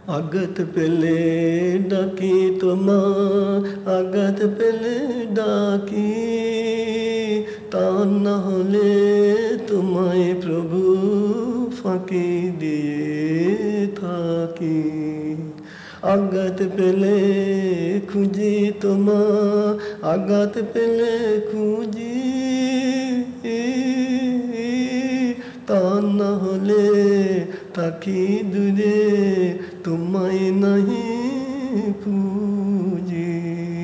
আঘাত পেলে ডাকি তোমার, আঘাত পেলে ডাকি, তা না হলে তোমায় প্রভু ফাঁকি দিয়ে থাকি। আঘাত পেলে খুঁজি তোমার, আঘাত পেলে খুঁজি, তা না হলে থাকি দূরে, তোমায় নাহি পুজি।